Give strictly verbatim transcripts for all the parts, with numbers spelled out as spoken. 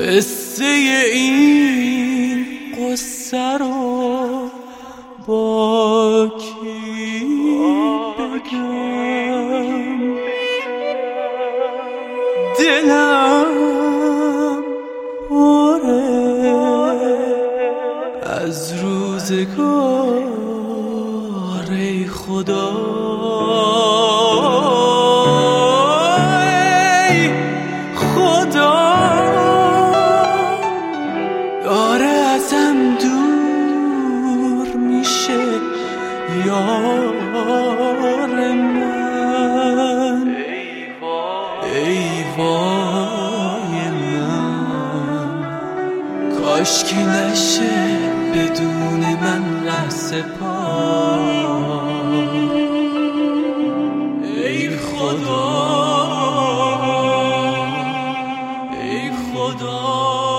قصه این قصه رو با کی بگم؟ دلم پره از روزگار ای خدا، ای خدا داره ازم دور میشه یار من. ای وای من، کاش که نشه بدون من ره سپار. ای خدا ای خدا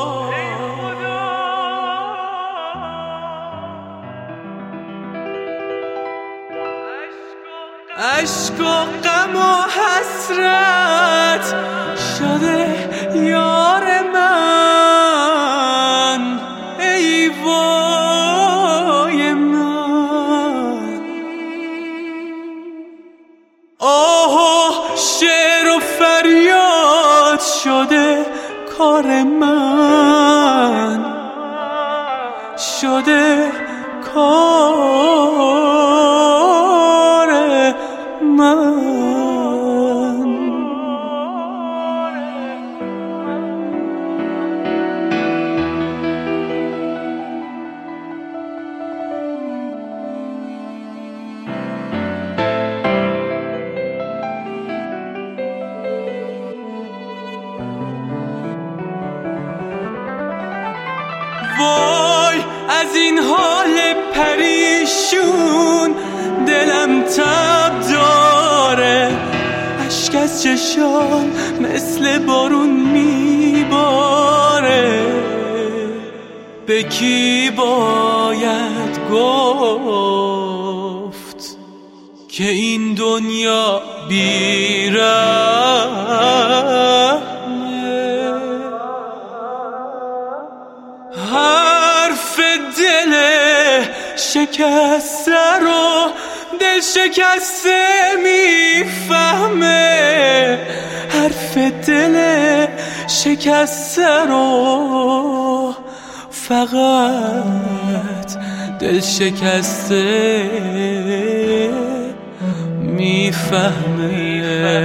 عشق و غم و حسرت شده یار من. ای وای من، آه و شعر و فریاد شده کار من، شده کار من. وای از این حال پریشون دلم تب داره، اشک از چشام مثل بارون میباره. به کی باید گفت که این دنیا بی‌رحمه؟ حرف دل شکسته رو دل شکسته میفهمه. حرف دل شکسته رو فقط دل شکسته میفهمه.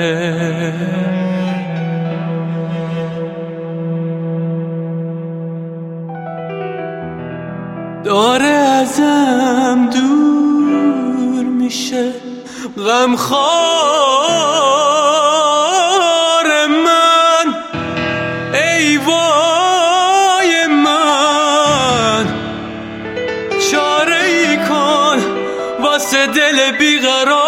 داره ازم دور میشه غمخوار من. ای وای من، چاره ای کن واسه دل بیقرار